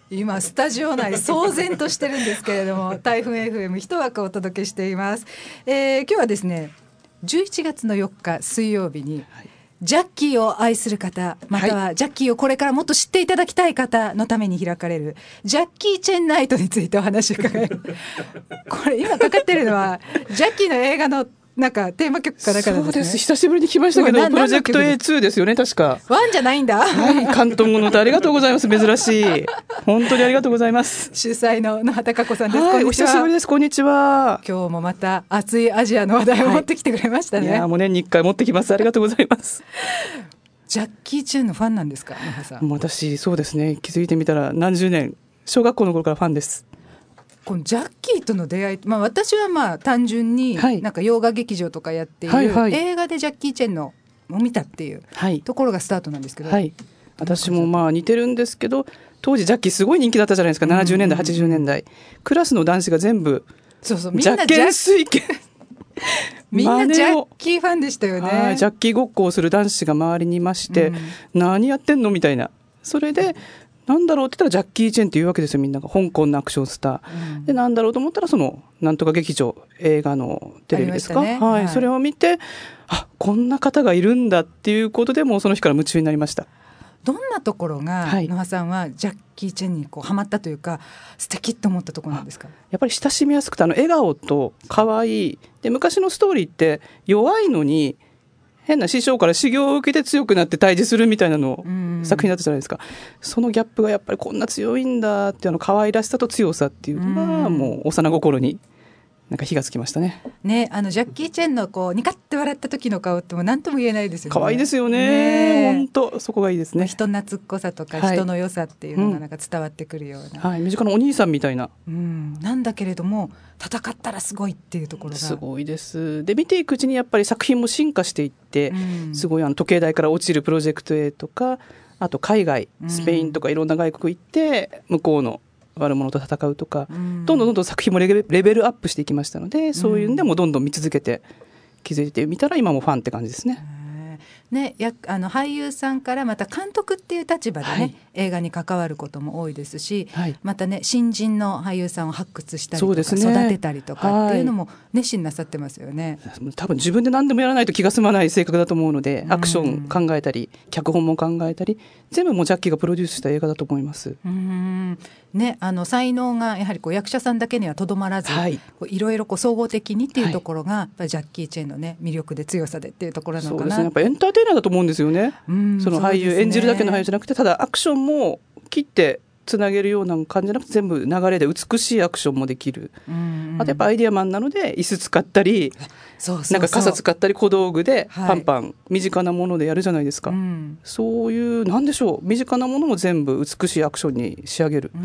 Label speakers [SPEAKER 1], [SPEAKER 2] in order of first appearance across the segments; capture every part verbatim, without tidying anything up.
[SPEAKER 1] 今スタジオ内騒然としてるんですけれども台風 エフエム 一枠お届けしています、えー、今日はですねじゅういちがつのよっか水曜日に、はい、ジャッキーを愛する方またはジャッキーをこれからもっと知っていただきたい方のために開かれるジャッキーチェンナイトについてお話を伺いこれ今かかってるのはジャッキーの映画のなんかテーマ曲かなんかなんですね。
[SPEAKER 2] そうです、久しぶりに来ましたけどプロジェクト エーツー ですよね確か。
[SPEAKER 1] ワンじゃないんだ。
[SPEAKER 2] はい、広東語の歌ありがとうございます。珍しい、本当にありがとうございます。
[SPEAKER 1] 主催の野畑佳子さんです、
[SPEAKER 2] はい、お久しぶりです。こんにちは。
[SPEAKER 1] 今日もまた熱いアジアの話題を持ってきてくれましたね、
[SPEAKER 2] はい、いやもう年にいっかい持ってきます。ありがとうございます
[SPEAKER 1] ジャッキー・チェンのファンなんですか、野畑さん。
[SPEAKER 2] 私そうですね、気づいてみたら何十年、小学校の頃からファンです。
[SPEAKER 1] このジャッキーとの出会い、まあ、私はまあ単純になんか洋画劇場とかやっている、はいはい、映画でジャッキー・チェンのを見たっていうところがスタートなんですけど、
[SPEAKER 2] はいはい、私もまあ似てるんですけど当時ジャッキーすごい人気だったじゃないですか、ななじゅうねんだいはちじゅうねんだい、クラスの男子が全部
[SPEAKER 1] そうそうみんな
[SPEAKER 2] ジャッケン水拳
[SPEAKER 1] みんなジャッキーファンでしたよね。
[SPEAKER 2] はい、ジャッキーごっこをする男子が周りにいまして、うん、何やってんのみたいな、それでなんだろうって言ったらジャッキー・チェンっていうわけですよ。みんなが香港のアクションスター、うん、でなんだろうと思ったらそのなんとか劇場映画のテレビですか、ね、はいはい、それを見てあこんな方がいるんだっていうことでもうその日から夢中になりました。
[SPEAKER 1] どんなところが、はい、野羽さんはジャッキー・チェンにこうハマったというか素敵と思ったところなんですか。
[SPEAKER 2] やっぱり親しみやすくてあの笑顔と可愛いで、昔のストーリーって弱いのに変な師匠から修行を受けて強くなって対峙するみたいなの作品だったじゃないですか。そのギャップがやっぱりこんな強いんだっていうの可愛らしさと強さっていうのがもう幼心になんか火がつきましたね。
[SPEAKER 1] ね、あのジャッキー・チェンのこうニカッて笑った時の顔っても何とも言えないですよね。
[SPEAKER 2] 可愛いですよね。本当そこがいいですね。
[SPEAKER 1] 人懐っこさとか人の良さっていうのがなんか伝わってくるような、
[SPEAKER 2] はい、身近なお兄さんみたいな、
[SPEAKER 1] うん、なんだけれども戦ったらすごいっていうところが
[SPEAKER 2] すごいです。で見ていくうちにやっぱり作品も進化していって、うん、すごいあの時計台から落ちるプロジェクト A とかあと海外スペインとかいろんな外国行って向こうの悪者と戦うとか、うん、どんどんどんどん作品もレベルアップしていきましたので、そういうんでもどんどん見続けて気づいてみたら今もファンって感じですね。
[SPEAKER 1] ね、やあの俳優さんからまた監督っていう立場でね、はい、映画に関わることも多いですし、はい、またね新人の俳優さんを発掘したりとか、ね、育てたりとかっていうのも熱心なさってますよね。
[SPEAKER 2] 多分自分で何でもやらないと気が済まない性格だと思うので、アクション考えたり脚本も考えたり全部もジャッキーがプロデュースした映画だと思います。
[SPEAKER 1] うーん、ね、あの才能がやはりこう役者さんだけにはとどまらず、はい、こういろいろこう総合的にっていうところが、はい、やっぱりジャッキー・チェンの、ね、魅力で強さでっていうところなのかな。
[SPEAKER 2] そうですね、やっぱエンターテイナーだと思うんですよね。その俳優、ね、演じるだけの俳優じゃなくてただアクションも切ってつなげるような感じじゃなくて全部流れで美しいアクションもできる、うんうん、あとやっぱアイディアマンなので椅子使ったりそうそうそうなんか傘使ったり小道具でパンパン、はい、身近なものでやるじゃないですか、うん、そういうなんでしょう身近なものも全部美しいアクションに仕上げる、うん、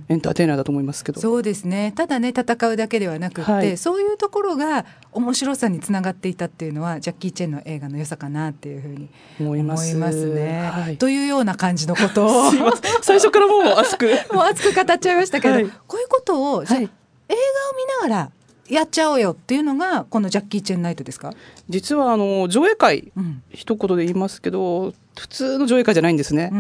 [SPEAKER 2] エンターテイナーだと思いますけど。
[SPEAKER 1] そうですね、ただね戦うだけではなくって、はい、そういうところが面白さにつながっていたっていうのはジャッキー・チェンの映画の良さかなっていうふうに思いますね、はい、というような感じのことを
[SPEAKER 2] 最初からもう熱く
[SPEAKER 1] もう熱く語っちゃいましたけど、はい、こういうことをじゃ、はい、映画を見ながらやっちゃおうよっていうのがこのジャッキー・チェンナイトですか。
[SPEAKER 2] 実はあの上映会、うん、一言で言いますけど普通の上映会じゃないんですね、うん、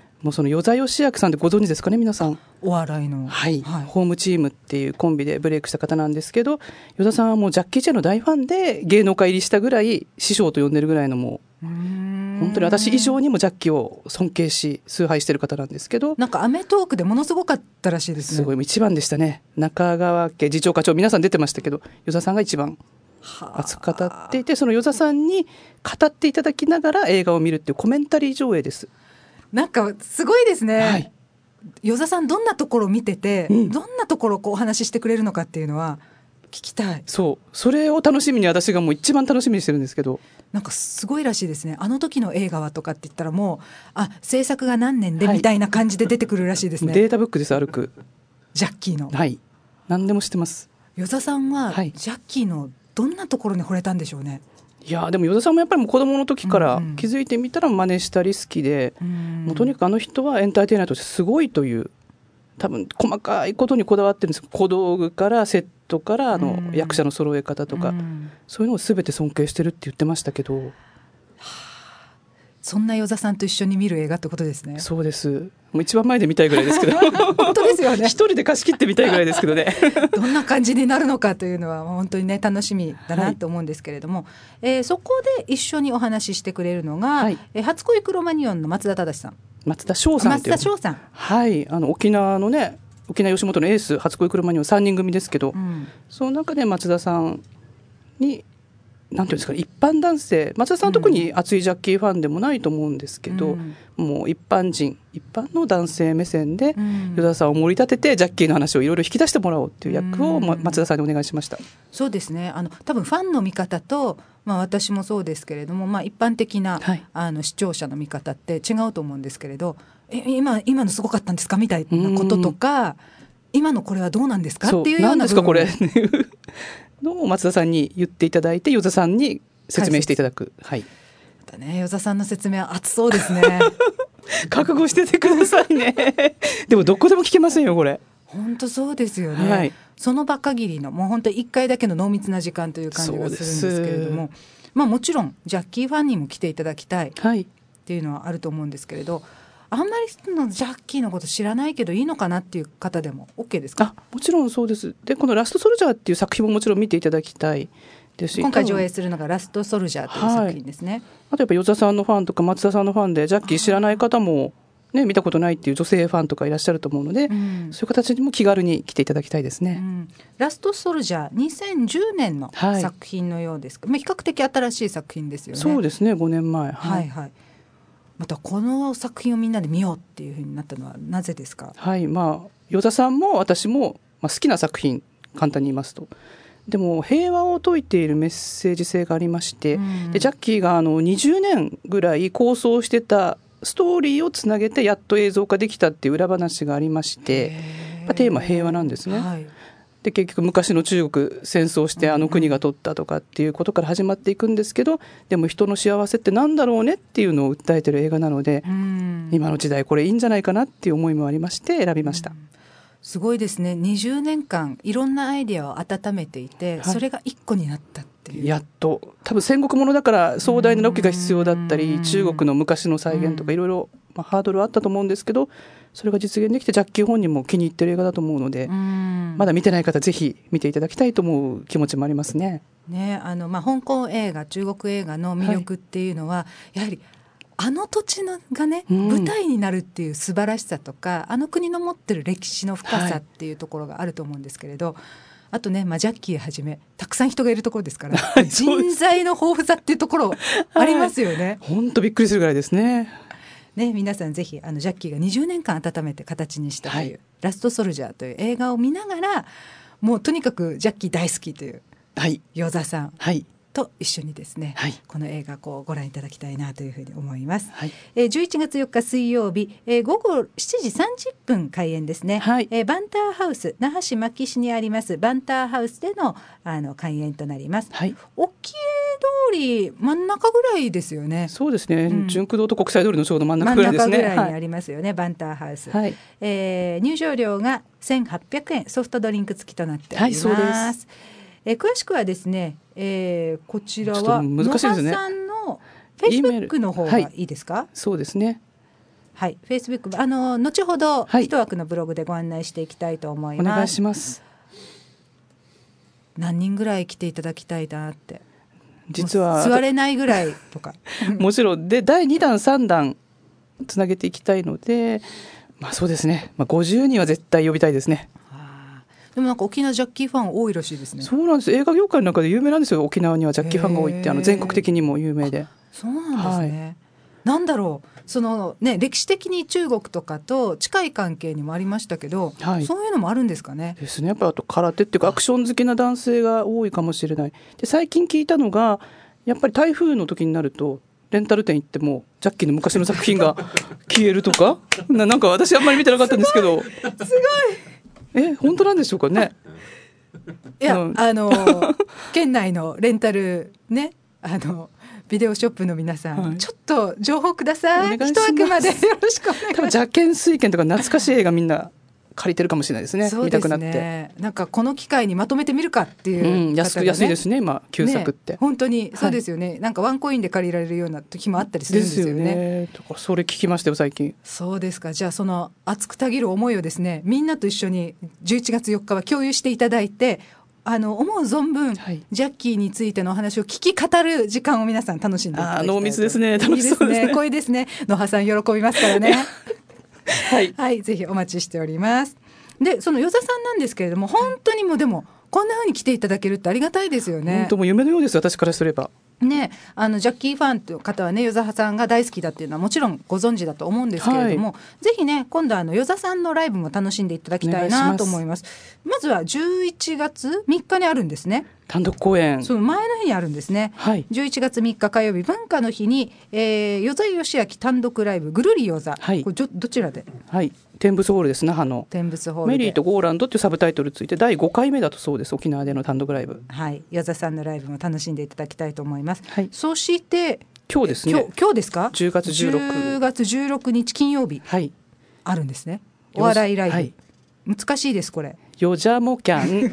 [SPEAKER 2] もうその与座義明さんってご存知ですかね皆さん。
[SPEAKER 1] お笑いの、
[SPEAKER 2] はいはい、ホームチームっていうコンビでブレイクした方なんですけど、与座さんはもうジャッキー・チェンの大ファンで芸能界入りしたぐらい師匠と呼んでるぐらいのもう本当に私以上にもジャッキーを尊敬し崇拝してる方なんですけど、
[SPEAKER 1] なんかアメトーークでものすごかったらしいですね。
[SPEAKER 2] すごい一番でしたね。中川家次長課長皆さん出てましたけど与座さんが一番熱く語っていて、その与座さんに語っていただきながら映画を見るっていうコメンタリー上映です。
[SPEAKER 1] なんかすごいですね、はい、与座さんどんなところを見てて、うん、どんなところをこうお話ししてくれるのかっていうのは聞きたい。
[SPEAKER 2] そうそれを楽しみに私がもう一番楽しみにしてるんですけど、
[SPEAKER 1] なんかすごいらしいですね。あの時の映画はとかって言ったらもうあ制作が何年でみたいな感じで出てくるらしいですね、
[SPEAKER 2] はい、データブックです歩く
[SPEAKER 1] ジャッキーの。
[SPEAKER 2] はい何でも知ってます。
[SPEAKER 1] 与座さんはジャッキーのどんなところに惚れたんでしょうね。
[SPEAKER 2] いやでも与座さんもやっぱりもう子供の時から気づいてみたら真似したり好きで、うんうん、もうとにかくあの人はエンターテイナーとしてすごいという多分細かいことにこだわってるんです。小道具からセットからあの役者の揃え方とか、うん、そういうのを全て尊敬してるって言ってましたけど、は
[SPEAKER 1] あ、 そんな与座さんと一緒に見る映画ってことですね。
[SPEAKER 2] そうです。もう一番前で見たいぐらいですけど
[SPEAKER 1] 本当ですよね。
[SPEAKER 2] 一人で貸し切ってみたいぐらいですけどね
[SPEAKER 1] どんな感じになるのかというのは本当にね楽しみだなと思うんですけれども、はい、えー、そこで一緒にお話ししてくれるのが、はい、えー、初恋クロマニオンの松田忠さん、
[SPEAKER 2] 松田翔さんっていう、
[SPEAKER 1] 松田翔さん、
[SPEAKER 2] はい、あの沖縄のね、沖縄吉本のエース初恋クロマニオンさんにん組ですけど、うん、その中で松田さんになんていうんですか、一般男性、松田さんは特に熱いジャッキーファンでもないと思うんですけど、うん、もう一般人一般の男性目線で与田さんを盛り立ててジャッキーの話をいろいろ引き出してもらおうという役を松田さんにお願いしました。
[SPEAKER 1] そうですね、あの多分ファンの見方と、まあ、私もそうですけれども、まあ、一般的な、はい、あの視聴者の見方って違うと思うんですけれど、え 今, 今のすごかったんですかみたいなこととか、今のこれはどうなんですかっていうような部分、
[SPEAKER 2] そうなんですかこれの松田さんに言っていただいて与田さんに説明していただく、はい、
[SPEAKER 1] またね、与田さんの説明は熱そうですね
[SPEAKER 2] 覚悟しててくださいねでもどこでも聞けませんよこれ。
[SPEAKER 1] 本当そうですよね、はい、その場限りのもう本当いっかいだけの濃密な時間という感じがするんですけれども、まあ、もちろんジャッキーファンにも来ていただきたいっていうのはあると思うんですけれど、はい、あんまりのジャッキーのこと知らないけどいいのかなっていう方でも OK ですか？
[SPEAKER 2] あ、もちろんそうです。でこのラストソルジャーっていう作品ももちろん見ていただきたいですし、
[SPEAKER 1] 今回上映するのがラストソルジャーという作品ですね、はい、
[SPEAKER 2] あとやっぱ与座さんのファンとか松田さんのファンでジャッキー知らない方も、ね、見たことないっていう女性ファンとかいらっしゃると思うので、うん、そういう形にも気軽に来ていただきたいですね、うん、
[SPEAKER 1] ラストソルジャーにせんじゅうねんの作品のようですが、はい、比較的新しい作品ですよね。
[SPEAKER 2] そうですね、ごねんまえ、はい
[SPEAKER 1] はいはい、またこの作品をみんなで見ようっていう風になったのはなぜですか？
[SPEAKER 2] はい、まあ与座さんも私も、まあ、好きな作品、簡単に言いますと、でも平和を説いているメッセージ性がありまして、うん、でジャッキーがあのにじゅうねんぐらい構想してたストーリーをつなげてやっと映像化できたっていう裏話がありまして、まあ、テーマ平和なんですね、はい、で結局昔の中国戦争してあの国が取ったとかっていうことから始まっていくんですけど、でも人の幸せってなんだろうねっていうのを訴えてる映画なので、うん、今の時代これいいんじゃないかなっていう思いもありまして選びました、うん、
[SPEAKER 1] すごいですね。にじゅうねんかんいろんなアイデアを温めていて、はい、それがいっこになったっていう、
[SPEAKER 2] やっと多分戦国ものだから壮大なロケが必要だったり中国の昔の再現とかいろいろハードルはあったと思うんですけど、それが実現できてジャッキー本人も気に入ってる映画だと思うので、まだ見てない方ぜひ見ていただきたいと思う気持ちもありますね。
[SPEAKER 1] ね、あのまあ香港映画中国映画の魅力っていうのは、はい、やはりあの土地のがね、うん、舞台になるっていう素晴らしさとか、あの国の持ってる歴史の深さっていうところがあると思うんですけれど、はい、あとね、まあ、ジャッキーはじめたくさん人がいるところですから人材の豊富さっていうところありますよね。
[SPEAKER 2] 本当、はい、びっくりするぐらいですね。
[SPEAKER 1] ね、皆さんぜひあのジャッキーがにじゅうねんかん温めて形にしたという、はい、ラストソルジャーという映画を見ながら、もうとにかくジャッキー大好きという与座さん、はい、と一緒にですね、はい、この映画をご覧いただきたいなというふうに思います、はい、えー、じゅういちがつよっか水曜日、えー、午後しちじさんじゅっぷん開演ですね、はい、えー、バンターハウス、那覇市牧市にありますバンターハウスでの、あの開演となります、はい、沖江通り真ん中ぐらいですよね。
[SPEAKER 2] そうですね、うん、純駆堂と国際通りのちょうど真ん中ぐらいですね。
[SPEAKER 1] 真ん中ぐらいにありますよね、はい、バンターハウス、はい、えー、入場料がせんはっぴゃくえん、ソフトドリンク付きとなっております、はい、そうです。えー、詳しくはですね、えー、こちらは野葉さんのフェイスブックの方がいいですか？はい、
[SPEAKER 2] そうですね、
[SPEAKER 1] はい、フェイスブック、あの後ほど一枠のブログでご案内していきたいと思います、
[SPEAKER 2] はい、お願いします。
[SPEAKER 1] 何人ぐらい来ていただきたいなって、
[SPEAKER 2] 実は
[SPEAKER 1] 座れないぐらいとか
[SPEAKER 2] もちろんでだいにだんさんだんつなげていきたいので、まあ、そうですね、まあ、ごじゅうにんは絶対呼びたいですね。
[SPEAKER 1] でもなんか沖縄ジャッキーファン多いらしいですね。
[SPEAKER 2] そうなんです、映画業界の中で有名なんですよ。沖縄にはジャッキーファンが多いって、あの全国的にも有名で。
[SPEAKER 1] そうなんですね、はい、なんだろう、そのね、歴史的に中国とかと近い関係にもありましたけど、はい、そういうのもあるんですかね。
[SPEAKER 2] ですね、やっぱあと空手っていうかアクション好きな男性が多いかもしれない。で最近聞いたのがやっぱり台風の時になるとレンタル店行ってもジャッキーの昔の作品が消えるとかな、なんか私あんまり見てなかったんですけど、すごいえ本当なんでしょうかね。
[SPEAKER 1] いや、うん、あの県内のレンタルね、あのビデオショップの皆さん、はい、ちょっと情報ください。一枠までよろしくお願いします。
[SPEAKER 2] 多分邪剣水剣とか懐かしい映画みんな借りてるかもしれないですね。
[SPEAKER 1] そうですね、
[SPEAKER 2] 見たくなって。
[SPEAKER 1] なんかこの機会にまとめてみるかっていう方が、ね、
[SPEAKER 2] うん、安く安いですね今旧作って、
[SPEAKER 1] ね、本当にそうですよね、はい、なんかワンコインで借りられるような時もあったりするんですよね。
[SPEAKER 2] ですよね。とかそれ聞きましたよ最近。
[SPEAKER 1] そうですか。じゃあその熱くたぎる思いをですね、みんなと一緒にじゅういちがつよっかは共有していただいて、あの思う存分、はい、ジャッキーについてのお話を聞き語る時間を皆さん楽しんでいただきたいと。
[SPEAKER 2] あ濃密ですね。楽しそうですね。いいですね。
[SPEAKER 1] 濃いですね。野葉さん喜びますからね
[SPEAKER 2] はい、
[SPEAKER 1] はい、ぜひお待ちしております。でその与座さんなんですけれども、本当にもうでもこんな風に来ていただけるってありがたいですよね。
[SPEAKER 2] 本当もう夢のようです私からすれば
[SPEAKER 1] ね、あのジャッキーファンという方はね、与座さんが大好きだっていうのはもちろんご存知だと思うんですけれども、はい、ぜひね今度あの与座さんのライブも楽しんでいただきたいなと思います。まずはじゅういちがつみっかにあるんですね、
[SPEAKER 2] 単独公演。
[SPEAKER 1] その前の日にあるんですね、はい、じゅういちがつみっか火曜日文化の日に、えー、与座義明単独ライブぐるり与座、はい、これ ど, どちらで、
[SPEAKER 2] はい、天仏ホールです那覇の
[SPEAKER 1] 天仏ホールで
[SPEAKER 2] メリーとゴーランドっていうサブタイトルついてだいごかいめだとそうです。沖縄での単独ライブ、
[SPEAKER 1] はい、与座さんのライブも楽しんでいただきたいと思います、はい、そして
[SPEAKER 2] 今日ですね、
[SPEAKER 1] 今 日, 今日ですか
[SPEAKER 2] じゅうがつじゅうろく、
[SPEAKER 1] じゅうがつじゅうろくにち金曜日、はい、あるんですね、お笑いライブ、はい、難しいですこれ。
[SPEAKER 2] よじゃもキャン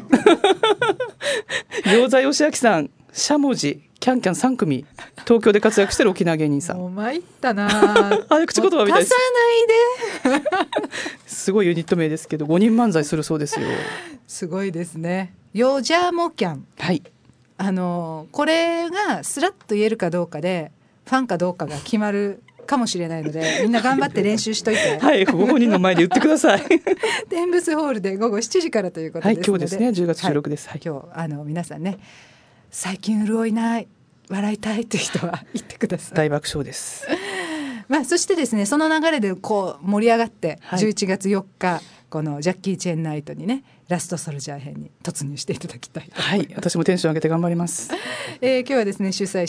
[SPEAKER 2] 餃子義明さん、しゃもじ、キャンキャンさん組、東京で活躍してる沖縄芸人さん。
[SPEAKER 1] もう参ったな
[SPEAKER 2] 早口言葉みたいです。
[SPEAKER 1] 足さないです
[SPEAKER 2] ごいユニット名ですけどごにん漫才するそうですよ。
[SPEAKER 1] すごいですね。よじゃもキャン、はい、あのこれがスラッと言えるかどうかでファンかどうかが決まるかもしれないので、みんな頑張って練習しといて
[SPEAKER 2] はい、ご本人の前で言ってください
[SPEAKER 1] 天仏ホールでごごしちじからということですので、
[SPEAKER 2] はい、今日ですねじゅうがつじゅうろくです、
[SPEAKER 1] はい、今日あの皆さんね、最近潤いない笑いたいという人は言ってください。
[SPEAKER 2] 大爆笑です
[SPEAKER 1] まあ、そしてですね、その流れでこう盛り上がって、はい、じゅういちがつよっかこのジャッキーチェンナイトにね、ラストソルジャー編に突入していただきたいと思います。はい、
[SPEAKER 2] 私もテンション上げて頑張ります、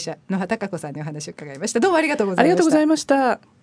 [SPEAKER 1] えー、今日はですね主催者野葉貴子さんにお話を伺いました。どうもありがとうございました。
[SPEAKER 2] ありがとうございました。